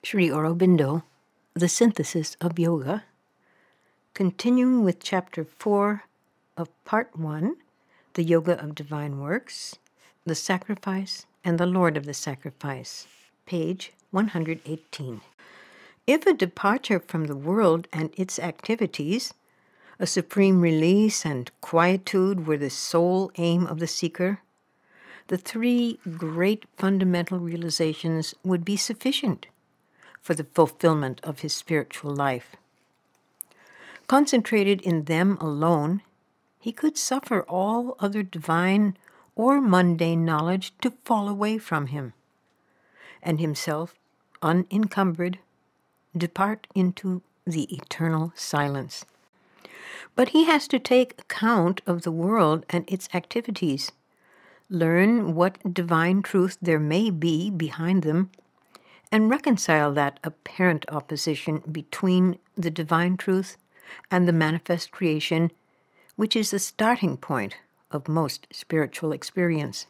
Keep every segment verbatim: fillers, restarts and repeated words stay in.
Sri Aurobindo, The Synthesis of Yoga, continuing with Chapter four of Part one, The Yoga of Divine Works, The Sacrifice and the Lord of the Sacrifice, page one hundred eighteen. If a departure from the world and its activities, a supreme release and quietude were the sole aim of the seeker, the three great fundamental realizations would be sufficient for the fulfillment of his spiritual life. Concentrated in them alone, he could suffer all other divine or mundane knowledge to fall away from him, and himself, unencumbered, depart into the eternal silence. But he has to take account of the world and its activities, learn what divine truth there may be behind them, and reconcile that apparent opposition between the divine truth and the manifest creation, which is the starting point of most spiritual experience.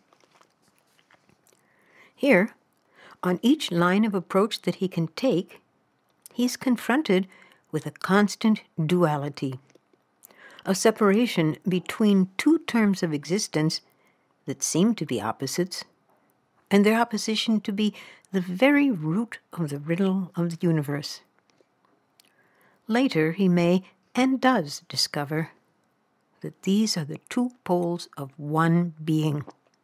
Here, on each line of approach that he can take, he is confronted with a constant duality, a separation between two terms of existence that seem to be opposites, and their opposition to be the very root of the riddle of the universe. Later he may and does discover that these are the two poles of one being,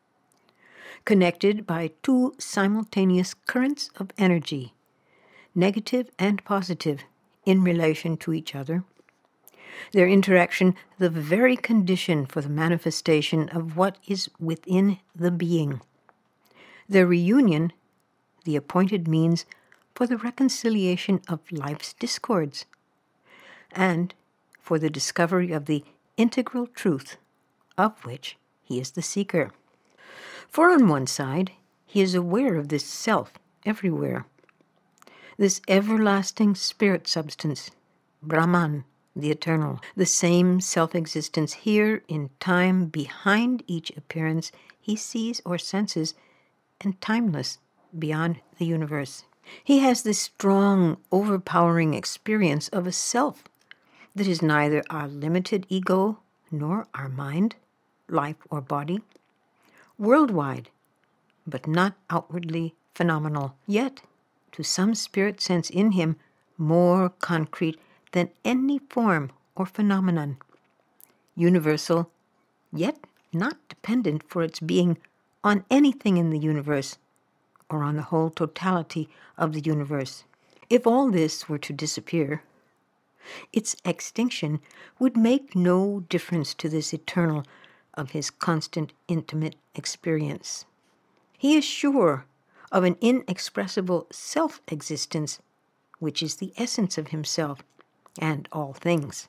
connected by two simultaneous currents of energy, negative and positive, in relation to each other. Their interaction the very condition for the manifestation of what is within the being. Their reunion the appointed means for the reconciliation of life's discords, and for the discovery of the integral truth of which he is the seeker. For on one side, he is aware of this self everywhere, this everlasting spirit substance, Brahman, the eternal, the same self-existence here in time behind each appearance he sees or senses, and timeless beyond the universe. He has this strong, overpowering experience of a self that is neither our limited ego nor our mind, life, or body, worldwide, but not outwardly phenomenal, yet, to some spirit sense in him, more concrete than any form or phenomenon, universal, yet not dependent for its being on anything in the universe or on the whole totality of the universe. If all this were to disappear, its extinction would make no difference to this eternal of his constant intimate experience. He is sure of an inexpressible self-existence, which is the essence of himself and all things.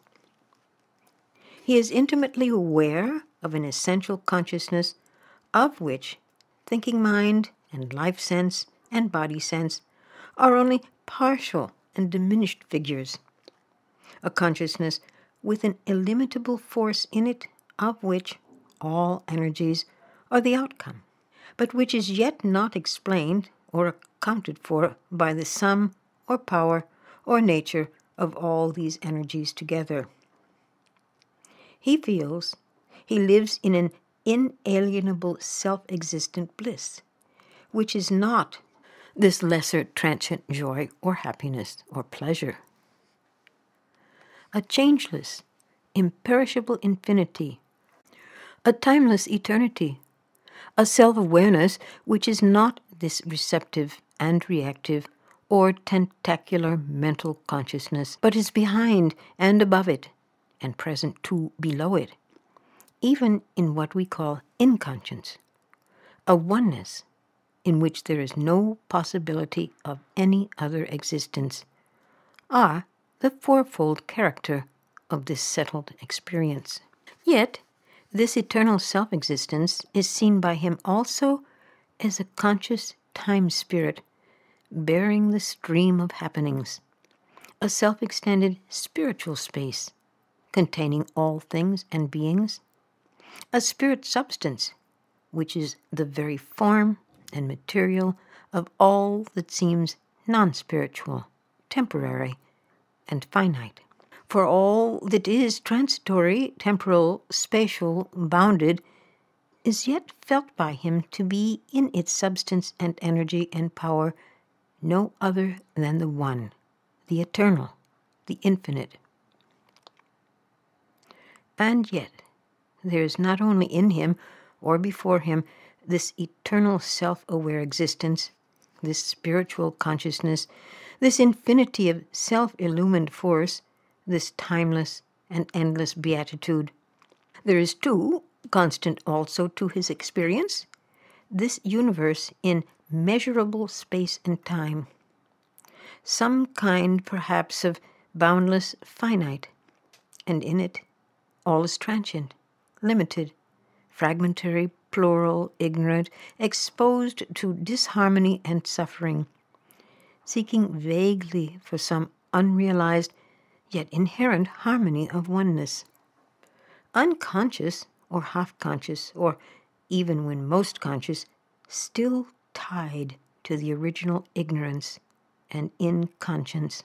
He is intimately aware of an essential consciousness of which thinking mind and life sense and body sense are only partial and diminished figures, a consciousness with an illimitable force in it of which all energies are the outcome, but which is yet not explained or accounted for by the sum or power or nature of all these energies together. He feels he lives in an inalienable self-existent bliss, which is not this lesser transient joy or happiness or pleasure. A changeless, imperishable infinity, a timeless eternity, a self-awareness which is not this receptive and reactive or tentacular mental consciousness, but is behind and above it, and present too below it, even in what we call inconscience, a oneness in which there is no possibility of any other existence, are the fourfold character of this settled experience. Yet, this eternal self-existence is seen by him also as a conscious time spirit bearing the stream of happenings, a self-extended spiritual space containing all things and beings, a spirit substance which is the very form and material of all that seems non-spiritual, temporary, and finite. For all that is transitory, temporal, spatial, bounded, is yet felt by him to be in its substance and energy and power no other than the One, the Eternal, the Infinite. And yet, there is not only in him or before him this eternal self-aware existence, this spiritual consciousness, this infinity of self-illumined force, this timeless and endless beatitude. There is, too, constant also to his experience, this universe in measurable space and time, some kind perhaps of boundless finite, and in it all is transient, limited, fragmentary, plural, ignorant, exposed to disharmony and suffering, seeking vaguely for some unrealized yet inherent harmony of oneness. Unconscious or half-conscious, or even when most conscious, still tied to the original ignorance and inconscience.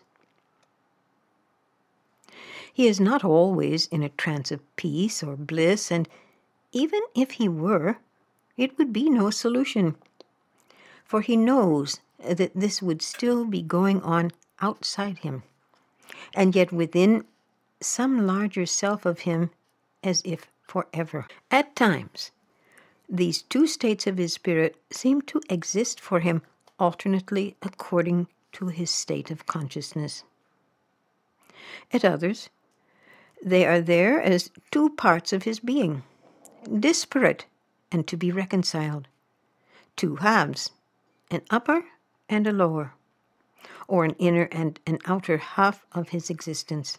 He is not always in a trance of peace or bliss, and even if he were, it would be no solution, for he knows that this would still be going on outside him, and yet within some larger self of him, as if forever. At times, these two states of his spirit seem to exist for him alternately according to his state of consciousness. At others, they are there as two parts of his being, disparate and to be reconciled, two halves, an upper and a lower, or an inner and an outer half of his existence.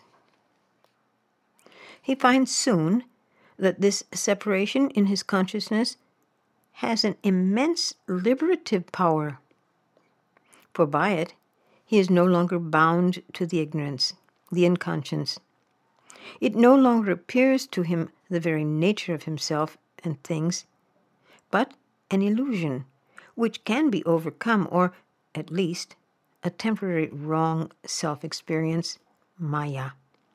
He finds soon that this separation in his consciousness has an immense liberative power, for by it he is no longer bound to the ignorance, the inconscience. It no longer appears to him the very nature of himself and things, but an illusion which can be overcome, or at least a temporary wrong self-experience, Maya.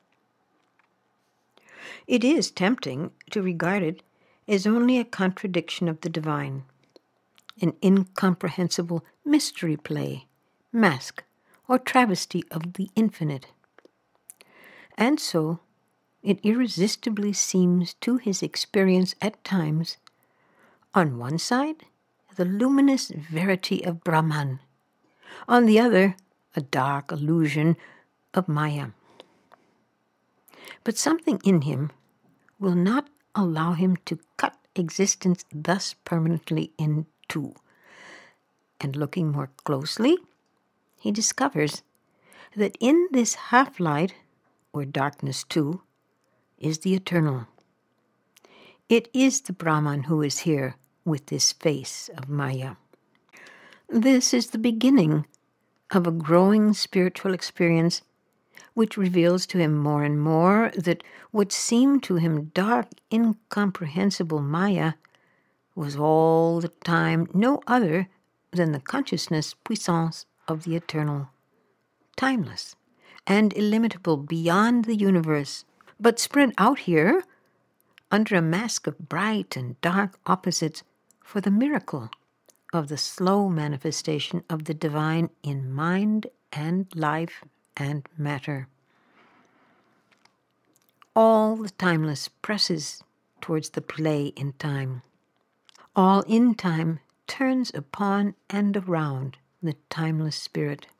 It is tempting to regard it as only a contradiction of the divine, an incomprehensible mystery play, mask, or travesty of the infinite. And so, it irresistibly seems to his experience at times, on one side, the luminous verity of Brahman, on the other, a dark illusion of Maya. But something in him will not allow him to cut existence thus permanently in two. And looking more closely, he discovers that in this half-light, or darkness too, is the eternal. It is the Brahman who is here with this face of Maya. This is the beginning of a growing spiritual experience which reveals to him more and more that what seemed to him dark, incomprehensible Maya was all the time no other than the consciousness puissance of the eternal, timeless and illimitable beyond the universe, but spread out here under a mask of bright and dark opposites for the miracle of the slow manifestation of the divine in mind and life and matter. All the timeless presses towards the play in time. All in time turns upon and around the timeless spirit.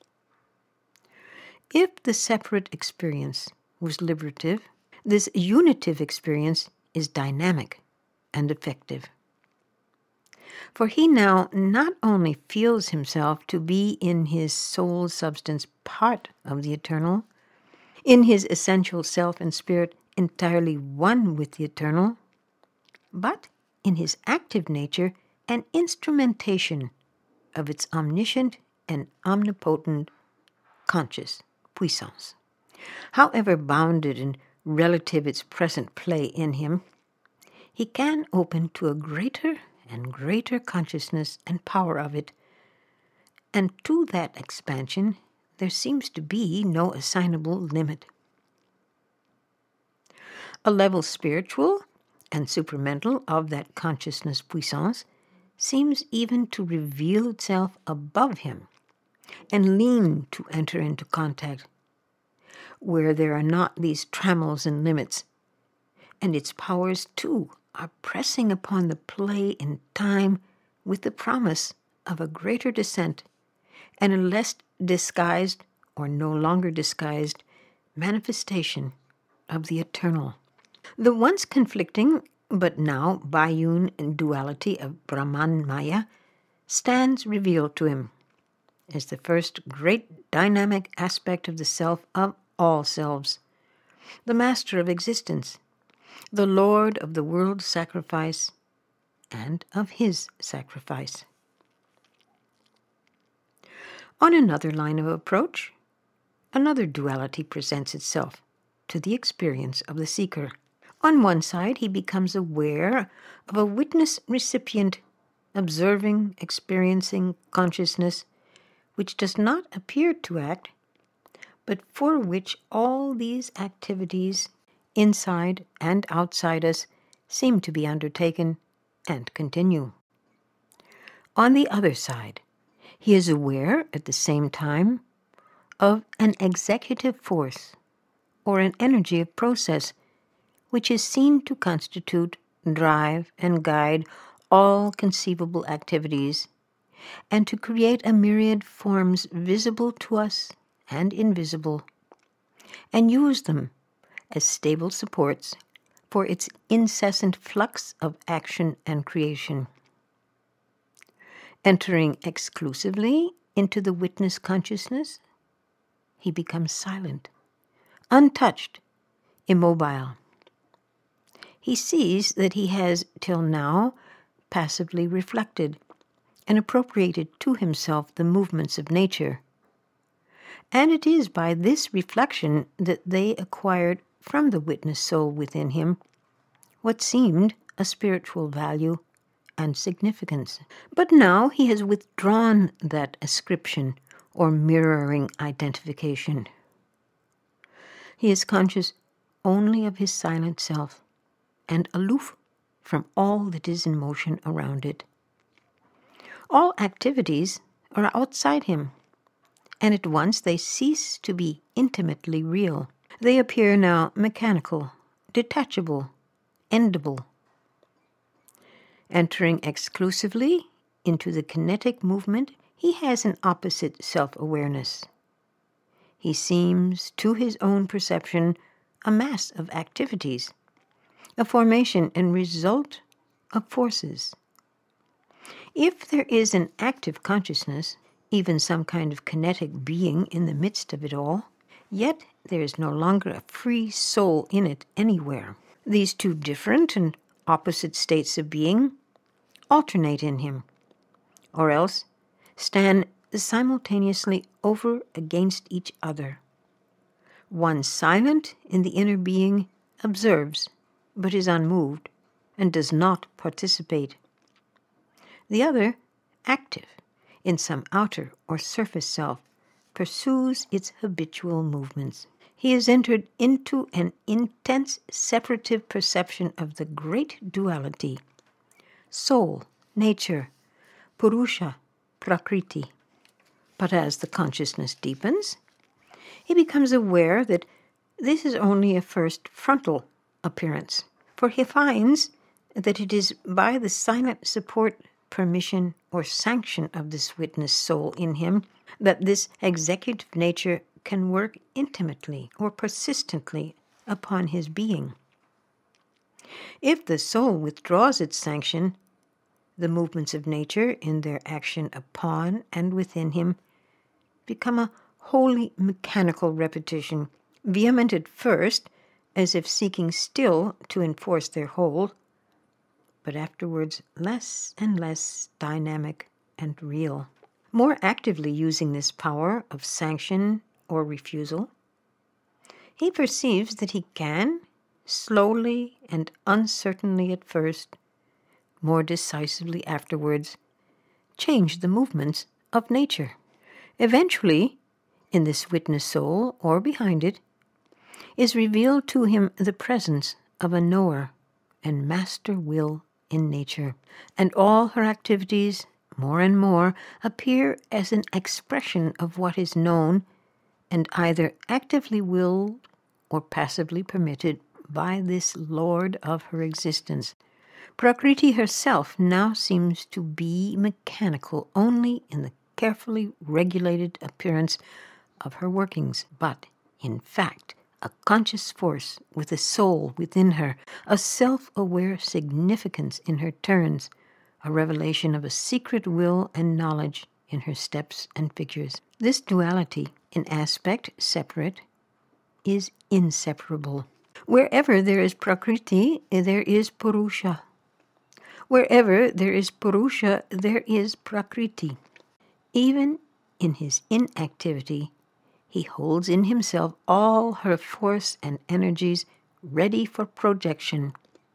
If the separate experience was liberative, this unitive experience is dynamic and effective. For he now not only feels himself to be in his soul substance part of the eternal, in his essential self and spirit entirely one with the eternal, but in his active nature an instrumentation of its omniscient and omnipotent conscious puissance. However bounded and relative its present play in him, he can open to a greater and greater consciousness and power of it, And to that expansion, there seems to be no assignable limit. A level spiritual and supramental of that consciousness puissance seems even to reveal itself above him and lean to enter into contact, where there are not these trammels and limits, and its powers, too, are pressing upon the play in time with the promise of a greater descent and a less disguised, or no longer disguised, manifestation of the eternal. The once conflicting, but now biune duality of Brahman Maya stands revealed to him as the first great dynamic aspect of the self of all selves, the master of existence, the lord of the world's sacrifice and of his sacrifice. On another line of approach, another duality presents itself to the experience of the seeker. On one side, he becomes aware of a witness-recipient, observing, experiencing consciousness which does not appear to act, but for which all these activities, inside and outside us, seem to be undertaken and continue. On the other side, he is aware at the same time of an executive force or an energy of process which is seen to constitute, drive, and guide all conceivable activities, and to create a myriad forms visible to us and invisible, and use them as stable supports for its incessant flux of action and creation. Entering exclusively into the witness consciousness, he becomes silent, untouched, immobile. He sees that he has, till now, passively reflected and appropriated to himself the movements of nature. And it is by this reflection that they acquired from the witness soul within him what seemed a spiritual value and significance. But now he has withdrawn that ascription or mirroring identification. He is conscious only of his silent self and aloof from all that is in motion around it. All activities are outside him, and at once they cease to be intimately real. They appear now mechanical, detachable, endable. Entering exclusively into the kinetic movement, he has an opposite self-awareness. He seems, to his own perception, a mass of activities, a formation and result of forces. If there is an active consciousness, even some kind of kinetic being in the midst of it all, yet there is no longer a free soul in it anywhere. These two different and opposite states of being alternate in him, or else stand simultaneously over against each other. One silent in the inner being observes, but is unmoved and does not participate. The other, active in some outer or surface self, pursues its habitual movements. He has entered into an intense separative perception of the great duality, soul, nature, Purusha, Prakriti. But as the consciousness deepens, he becomes aware that this is only a first frontal appearance, for he finds that it is by the silent support, permission, or sanction of this witness soul in him that this executive nature can work intimately or persistently upon his being. If the soul withdraws its sanction, the movements of nature in their action upon and within him become a wholly mechanical repetition, vehement at first, as if seeking still to enforce their hold, but afterwards less and less dynamic and real. More actively using this power of sanction or refusal, he perceives that he can, slowly and uncertainly at first, more decisively afterwards, change the movements of nature. Eventually, in this witness soul, or behind it, is revealed to him the presence of a knower and master will in nature, and all her activities, more and more, appear as an expression of what is known and either actively willed or passively permitted by this lord of her existence. Prakriti herself now seems to be mechanical only in the carefully regulated appearance of her workings, but, in fact, a conscious force with a soul within her, a self-aware significance in her turns, a revelation of a secret will and knowledge in her steps and figures. This duality, in aspect separate, is inseparable. Wherever there is Prakriti, there is Purusha. Wherever there is Purusha, there is Prakriti. Even in his inactivity, he holds in himself all her force and energies ready for projection.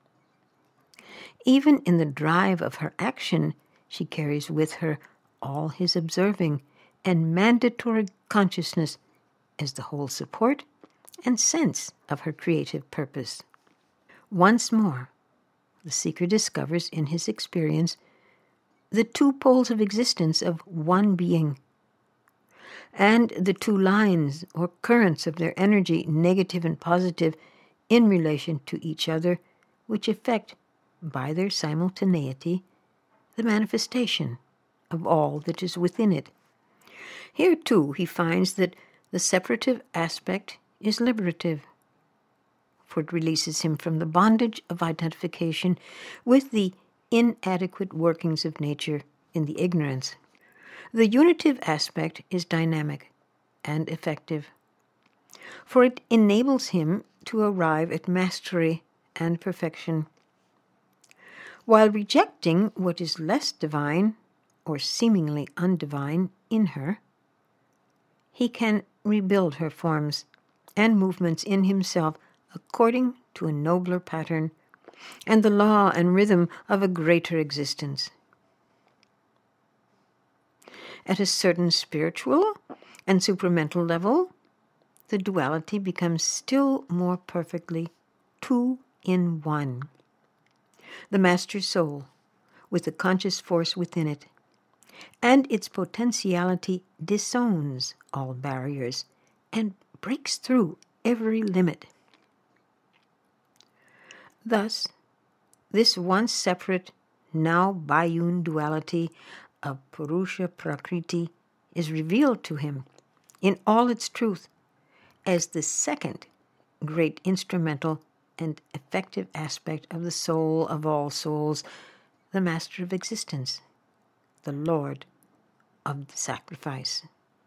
Even in the drive of her action, she carries with her all his observing and mandatory consciousness as the whole support and sense of her creative purpose. Once more, the seeker discovers in his experience the two poles of existence of one being, and the two lines or currents of their energy, negative and positive, in relation to each other, which effect, by their simultaneity, the manifestation of all that is within it. Here, too, he finds that the separative aspect is liberative, for it releases him from the bondage of identification with the inadequate workings of nature in the ignorance. The unitive aspect is dynamic and effective, for it enables him to arrive at mastery and perfection. While rejecting what is less divine or seemingly undivine in her, he can rebuild her forms and movements in himself according to a nobler pattern and the law and rhythm of a greater existence. At a certain spiritual and supramental level, the duality becomes still more perfectly two in one. The master soul, with the conscious force within it, and its potentiality disowns all barriers and breaks through every limit. Thus, this once separate, now biune duality of Purusha Prakriti is revealed to him in all its truth as the second great instrumental and effective aspect of the soul of all souls, the master of existence, the Lord of the sacrifice.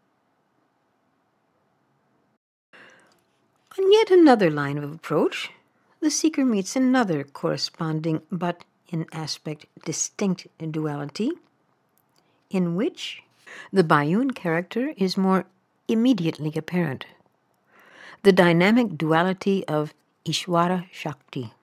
On yet another line of approach, the seeker meets another corresponding but in aspect distinct duality, in which the biune character is more immediately apparent, the dynamic duality of Ishvara Shakti.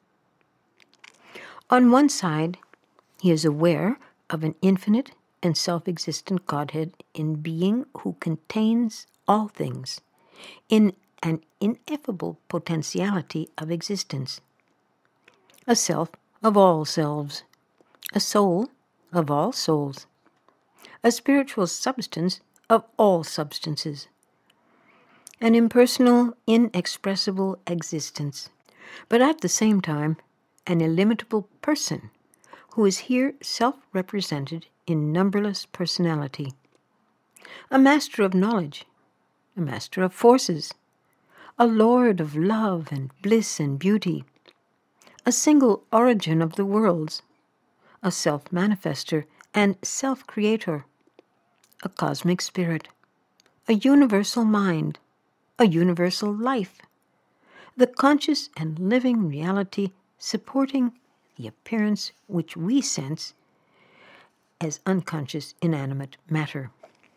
On one side, he is aware of an infinite and self-existent Godhead in being who contains all things, in an ineffable potentiality of existence, a self of all selves, a soul of all souls, a spiritual substance of all substances, an impersonal, inexpressible existence, but at the same time an illimitable person who is here self-represented in numberless personality, a master of knowledge, a master of forces, a lord of love and bliss and beauty, a single origin of the worlds, a self-manifester and self-creator, a cosmic spirit, a universal mind, a universal life, the conscious and living reality supporting the appearance which we sense as unconscious inanimate matter.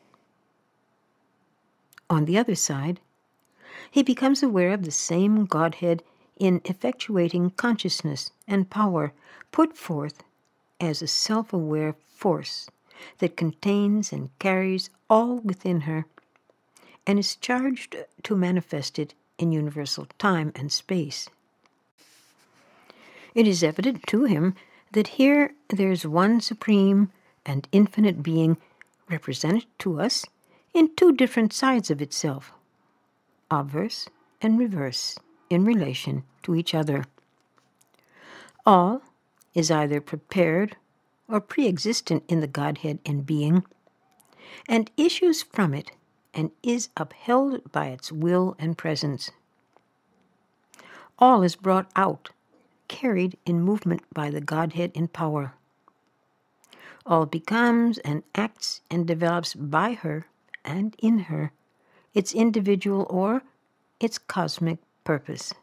On the other side, he becomes aware of the same Godhead in effectuating consciousness and power put forth as a self-aware force that contains and carries all within her, and is charged to manifest it in universal time and space. It is evident to him that here there is one supreme and infinite being represented to us in two different sides of itself, obverse and reverse, in relation to each other. All is either prepared or pre-existent in the Godhead and being, and issues from it and is upheld by its will and presence. All is brought out, carried in movement by the Godhead in power. All becomes and acts and develops by her and in her its individual or its cosmic purpose.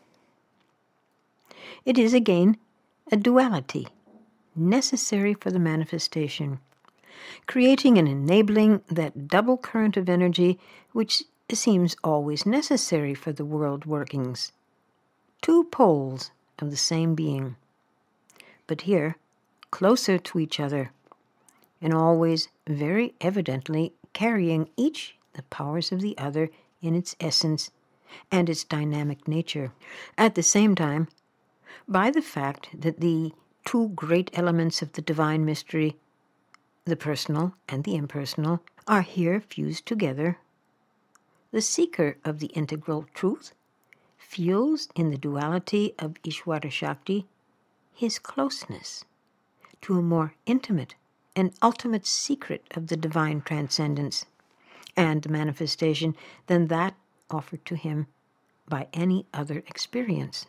It is again a duality, necessary for the manifestation, creating and enabling that double current of energy which seems always necessary for the world workings. Two poles of the same being, but here closer to each other, and always very evidently carrying each the powers of the other in its essence and its dynamic nature. At the same time, by the fact that the two great elements of the divine mystery, the personal and the impersonal, are here fused together, the seeker of the integral truth feels in the duality of Ishvara Shakti his closeness to a more intimate and ultimate secret of the divine transcendence and manifestation than that offered to him by any other experience.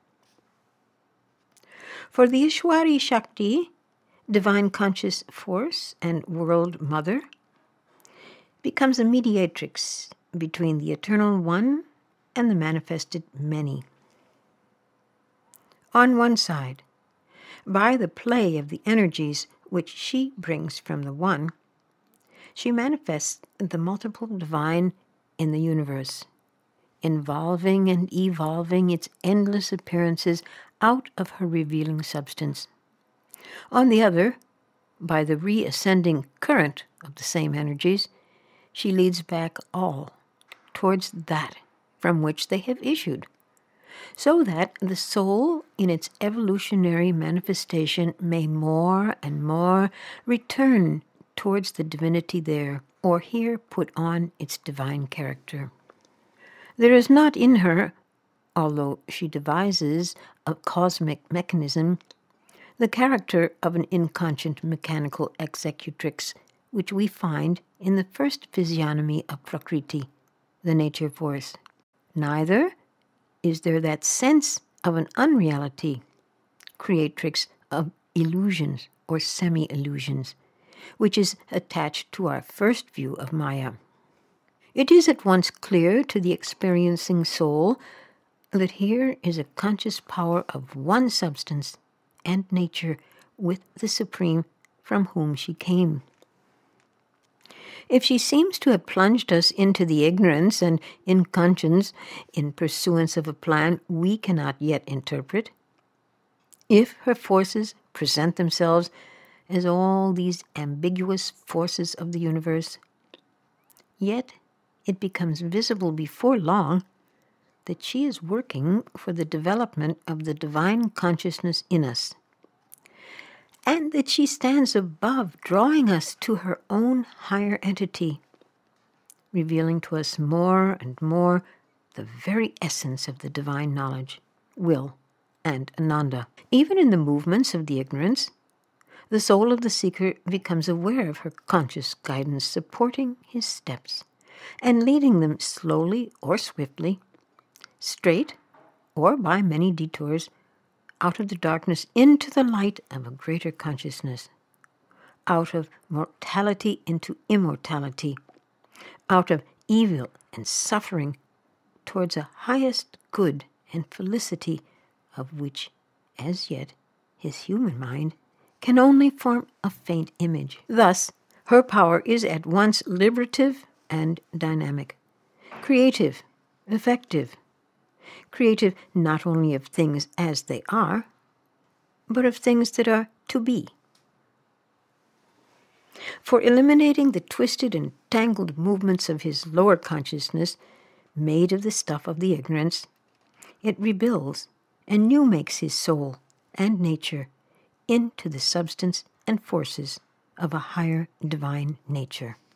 For the Ishwari Shakti, divine conscious force and world mother, becomes a mediatrix between the eternal one and the manifested many. On one side, by the play of the energies which she brings from the one, she manifests the multiple divine in the universe, involving and evolving its endless appearances out of her revealing substance. On the other, by the reascending current of the same energies, she leads back all towards that from which they have issued, so that the soul in its evolutionary manifestation may more and more return towards the divinity there, or here put on its divine character. There is not in her, although she devises a cosmic mechanism, the character of an inconscient mechanical executrix which we find in the first physiognomy of Prakriti, the nature force. Neither is there that sense of an unreality, creatrix of illusions or semi-illusions, which is attached to our first view of Maya. It is at once clear to the experiencing soul that here is a conscious power of one substance and nature with the Supreme from whom she came. If she seems to have plunged us into the ignorance and inconscience in pursuance of a plan we cannot yet interpret, if her forces present themselves as all these ambiguous forces of the universe, yet it becomes visible before long that she is working for the development of the divine consciousness in us, and that she stands above, drawing us to her own higher entity, revealing to us more and more the very essence of the divine knowledge, will, and Ananda. Even in the movements of the ignorance, the soul of the seeker becomes aware of her conscious guidance supporting his steps and leading them slowly or swiftly, straight or by many detours, out of the darkness into the light of a greater consciousness, out of mortality into immortality, out of evil and suffering towards a highest good and felicity of which, as yet, his human mind can only form a faint image. Thus, her power is at once liberative and dynamic, creative, effective, creative not only of things as they are, but of things that are to be. For eliminating the twisted and tangled movements of his lower consciousness, made of the stuff of the ignorance, it rebuilds and new makes his soul and nature into the substance and forces of a higher divine nature.